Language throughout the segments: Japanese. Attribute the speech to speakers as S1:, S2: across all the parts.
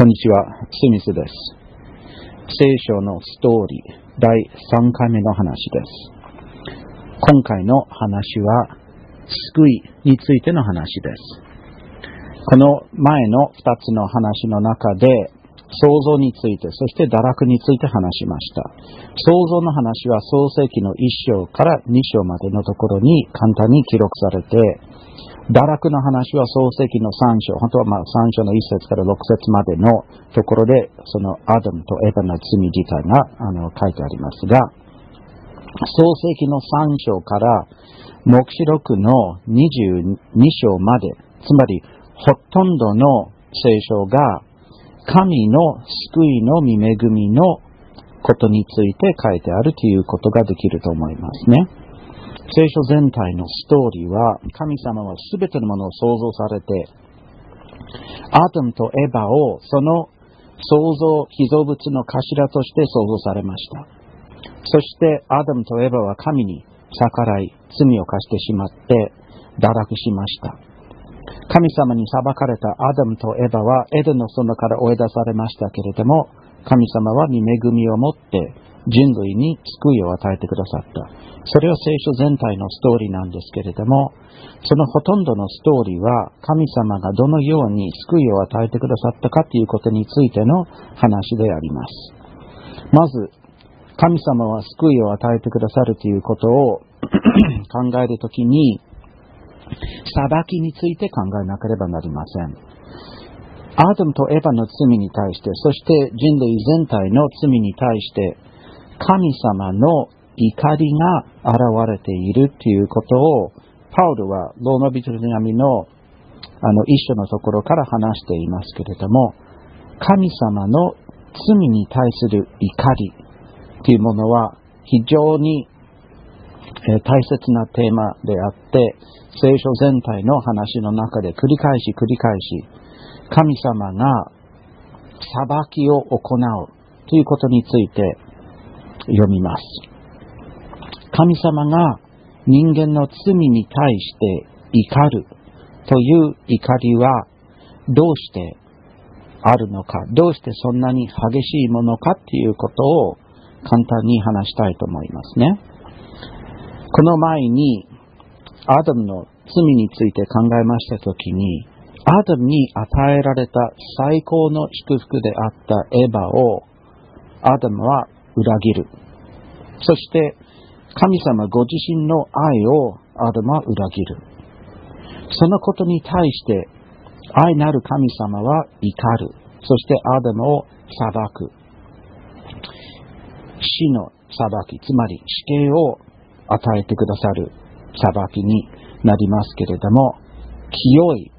S1: こんにちは、スミスです。聖書のストーリー第3回目の話です。今回の話は救いについての話です。この前の2つの話の中で創造について、そして堕落について話しました。創造の話は創世記の1章から2章までのところに簡単に記録されて、堕落の話は創世記の3章、本当は3章の1節から6節までのところで、そのアダムとエバの罪自体が書いてありますが、創世記の3章から黙示録の22章まで、つまりほとんどの聖書が神の救いの御恵みのことについて書いてあるということができると思いますね。聖書全体のストーリーは、神様はすべてのものを創造されて、アダムとエバをその創造被造物の頭として創造されました。そしてアダムとエバは神に逆らい、罪を犯してしまって堕落しました。神様に裁かれたアダムとエバはエデンの園から追い出されましたけれども、神様は御恵みをもって人類に救いを与えてくださった。それは聖書全体のストーリーなんですけれども、そのほとんどのストーリーは神様がどのように救いを与えてくださったかということについての話であります。まず、神様は救いを与えてくださるということを考えるときに、裁きについて考えなければなりません。アダムとエバの罪に対して、そして人類全体の罪に対して、神様の怒りが現れているということを、パウルはローマ人の手紙の一章のところから話していますけれども、神様の罪に対する怒りというものは非常に大切なテーマであって、聖書全体の話の中で繰り返し神様が裁きを行うということについて読みます。神様が人間の罪に対して怒るという怒りはどうしてあるのか、どうしてそんなに激しいものかということを簡単に話したいと思いますね。この前にアダムの罪について考えましたときに、アダムに与えられた最高の祝福であったエバをアダムは裏切る。そして神様ご自身の愛をアダムは裏切る。そのことに対して愛なる神様は怒る。そしてアダムを裁く。死の裁き、つまり死刑を与えてくださる裁きになりますけれども、清い、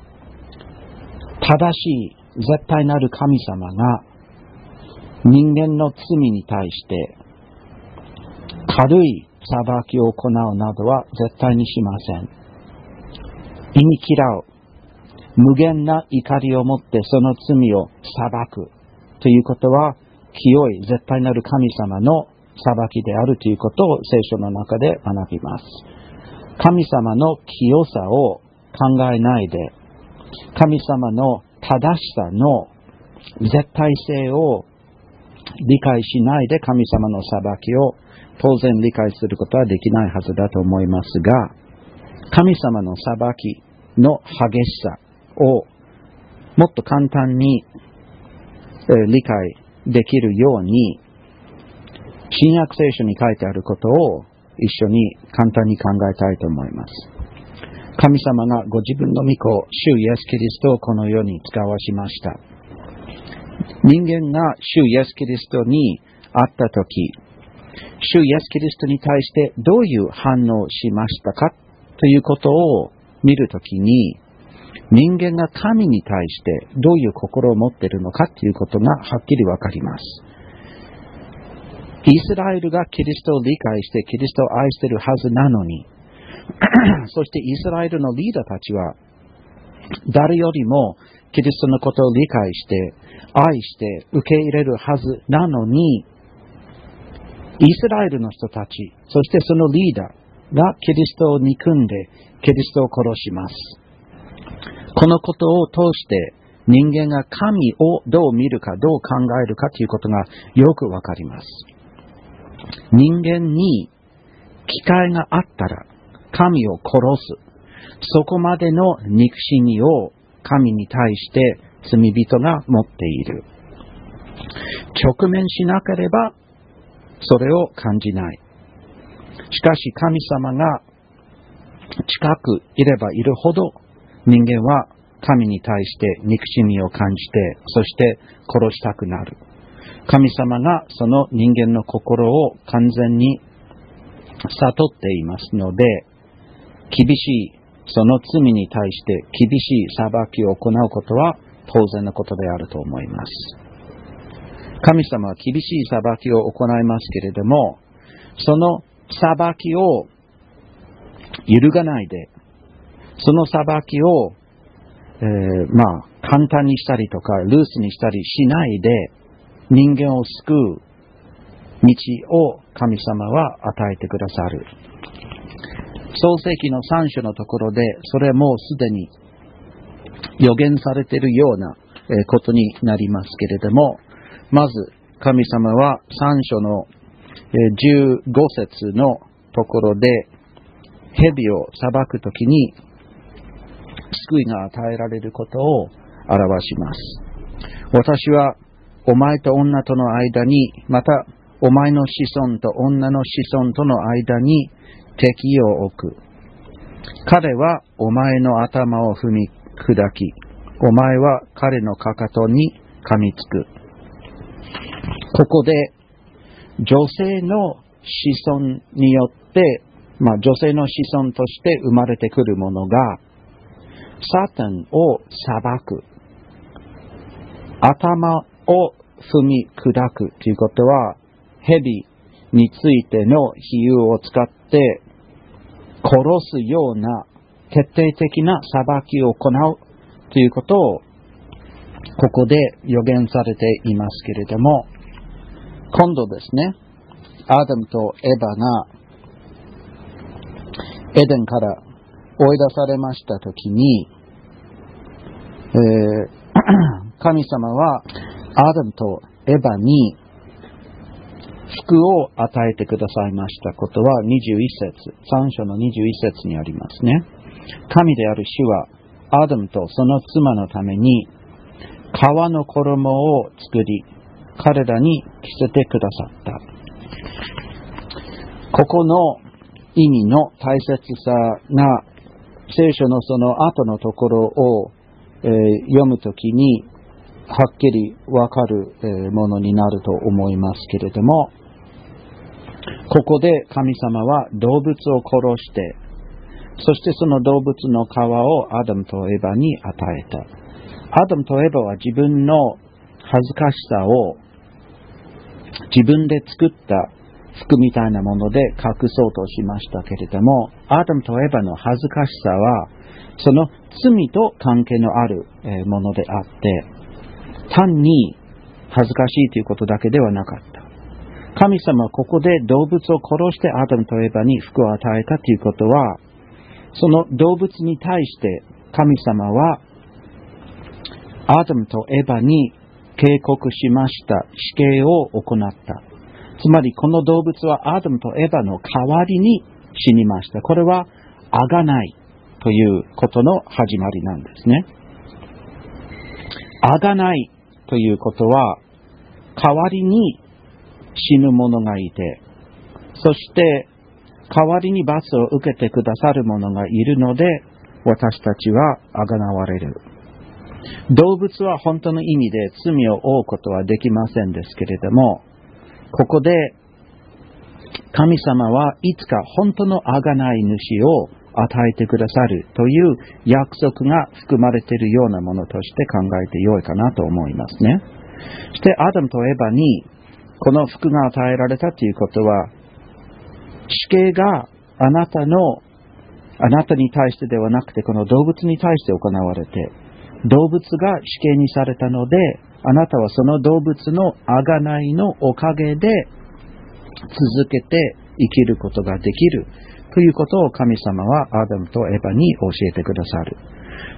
S1: 正しい、絶対なる神様が人間の罪に対して軽い裁きを行うなどは絶対にしません。忌み嫌う、無限な怒りを持ってその罪を裁くということは、清い、絶対なる神様の裁きであるということを聖書の中で学びます。神様の清さを考えないで、神様の正しさの絶対性を理解しないで神様の裁きを当然理解することはできないはずだと思いますが、神様の裁きの激しさをもっと簡単に理解できるように、新約聖書に書いてあることを一緒に簡単に考えたいと思います。神様がご自分の御子、主イエス・キリストをこの世に使わしました。人間が主イエス・キリストに会ったとき、主イエス・キリストに対してどういう反応をしましたかということを見るときに、人間が神に対してどういう心を持っているのかということがはっきりわかります。イスラエルがキリストを理解してキリストを愛しているはずなのに、そしてイスラエルのリーダーたちは誰よりもキリストのことを理解して愛して受け入れるはずなのに、イスラエルの人たち、そしてそのリーダーがキリストを憎んでキリストを殺します。このことを通して人間が神をどう見るか、どう考えるかということがよくわかります。人間に機会があったら神を殺す。そこまでの憎しみを神に対して罪人が持っている。直面しなければそれを感じない。しかし神様が近くいればいるほど人間は神に対して憎しみを感じて、そして殺したくなる。神様がその人間の心を完全に悟っていますので、厳しいその罪に対して厳しい裁きを行うことは当然のことであると思います。神様は厳しい裁きを行いますけれども、その裁きを揺るがないで、その裁きを、簡単にしたりとかルースにしたりしないで、人間を救う道を神様は与えてくださる。創世記の3章のところで、それもすでに予言されているようなことになりますけれども、まず神様は3章の15節のところで、蛇を裁くときに救いが与えられることを表します。私はお前と女との間に、またお前の子孫と女の子孫との間に敵を置く。彼はお前の頭を踏み砕き、お前は彼のかかとに噛みつく。ここで女性の子孫によって、女性の子孫として生まれてくるものがサタンを裁く、頭を踏み砕くということは、蛇についての比喩を使って殺すような徹底的な裁きを行うということをここで予言されていますけれども、今度ですね、アダムとエバがエデンから追い出されましたときに、神様はアダムとエバに福を与えてくださいましたことは21節、3章の21節にありますね。神である主はアダムとその妻のために革の衣を作り、彼らに着せてくださった。ここの意味の大切さが聖書のその後のところを、読むときにはっきりわかる、ものになると思いますけれども、ここで神様は動物を殺して、そしてその動物の皮をアダムとエバに与えた。アダムとエバは自分の恥ずかしさを自分で作った服みたいなもので隠そうとしましたけれども、アダムとエバの恥ずかしさはその罪と関係のあるものであって、単に恥ずかしいということだけではなかった。神様はここで動物を殺してアダムとエバに福を与えたということは、その動物に対して神様はアダムとエバに警告しました。死刑を行った。つまりこの動物はアダムとエバの代わりに死にました。これは贖いということの始まりなんですね。贖いということは代わりに死ぬ者がいて、そして代わりに罰を受けてくださる者がいるので、私たちは贖われる。動物は本当の意味で罪を負うことはできませんですけれども、ここで神様はいつか本当の贖い主を与えてくださるという約束が含まれているようなものとして考えてよいかなと思いますね。そしてアダムとエバにこの福が与えられたということは、死刑があなたに対してではなくて、この動物に対して行われて、動物が死刑にされたので、あなたはその動物の贖いのおかげで続けて生きることができるということを神様はアダムとエバに教えてくださる。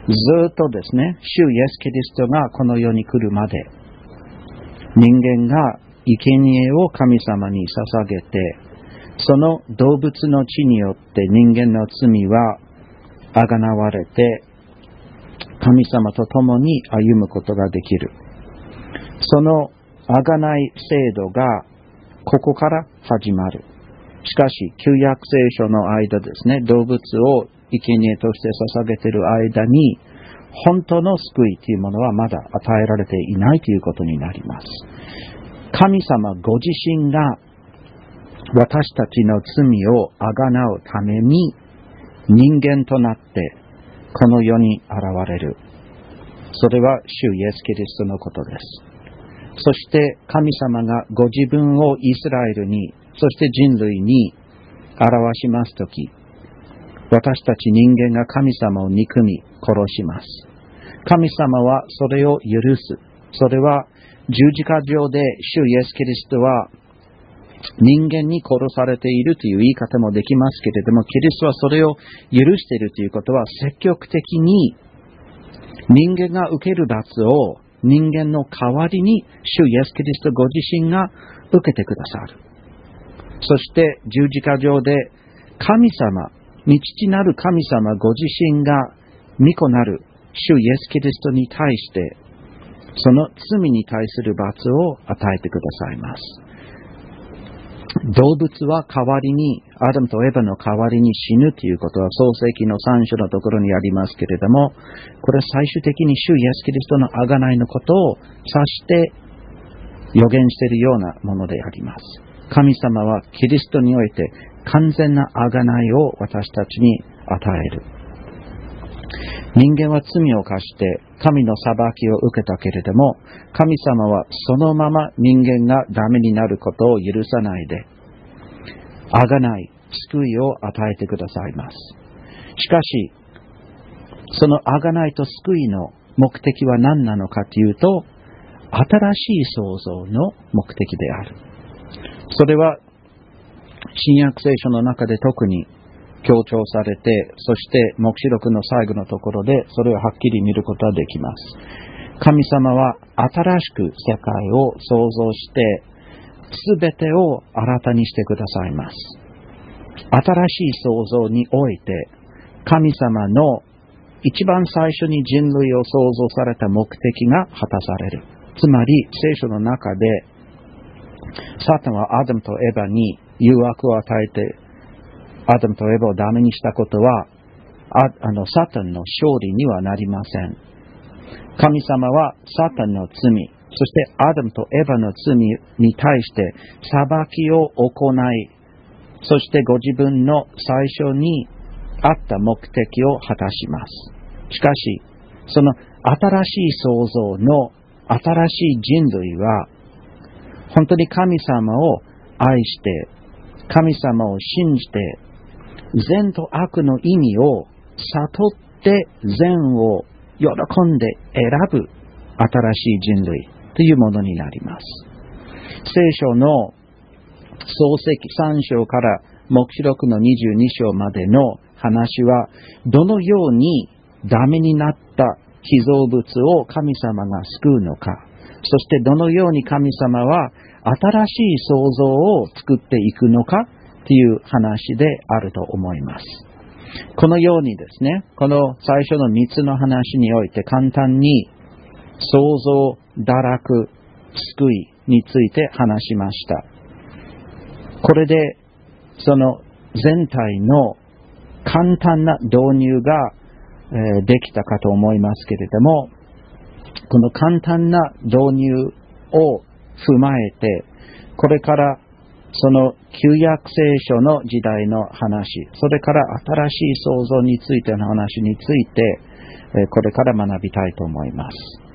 S1: ずっとですね、主イエス・キリストがこの世に来るまで、人間が生贄を神様に捧げて、その動物の血によって人間の罪はあがなわれて、神様と共に歩むことができる。そのあがない制度がここから始まる。しかし、旧約聖書の間ですね、動物を生贄として捧げている間に、本当の救いというものはまだ与えられていないということになります。神様ご自身が私たちの罪をあがなうために人間となってこの世に現れる。それは主イエス・キリストのことです。そして神様がご自分をイスラエルに、そして人類に表しますとき、私たち人間が神様を憎み殺します。神様はそれを許す。それは十字架上で主イエス・キリストは人間に殺されているという言い方もできますけれども、キリストはそれを許しているということは、積極的に人間が受ける罰を人間の代わりに主イエス・キリストご自身が受けてくださる。そして十字架上で神様、御父なる神様ご自身が御子なる主イエス・キリストに対してその罪に対する罰を与えてくださいます。動物は代わりに、アダムとエヴァの代わりに死ぬということは創世記の3章のところにありますけれども、これは最終的に主イエス・キリストの贖いのことを指して予言しているようなものであります。神様はキリストにおいて完全な贖いを私たちに与える。人間は罪を犯して神の裁きを受けたけれども、神様はそのまま人間がダメになることを許さないで、贖い、救いを与えてくださいます。しかし、その贖いと救いの目的は何なのかというと、新しい創造の目的である。それは、新約聖書の中で特に強調されて、そして黙示録の最後のところでそれをはっきり見ることができます。神様は新しく世界を創造して、すべてを新たにしてくださいます。新しい創造において、神様の一番最初に人類を創造された目的が果たされる。つまり聖書の中で、サタンはアダムとエヴァに誘惑を与えて、アダムとエヴァをダメにしたことは、サタンの勝利にはなりません。神様はサタンの罪、そしてアダムとエヴァの罪に対して裁きを行い、そしてご自分の最初にあった目的を果たします。しかし、その新しい創造の新しい人類は、本当に神様を愛して、神様を信じて、善と悪の意味を悟って善を喜んで選ぶ新しい人類というものになります。聖書の創世記3章から黙示録の22章までの話は、どのようにダメになった被造物を神様が救うのか、そしてどのように神様は新しい創造を作っていくのかという話であると思います。このようにですね、この最初の3つの話において簡単に創造、堕落、救いについて話しました。これでその全体の簡単な導入ができたかと思いますけれども、この簡単な導入を踏まえて、これからその旧約聖書の時代の話、それから新しい創造についての話について、これから学びたいと思います。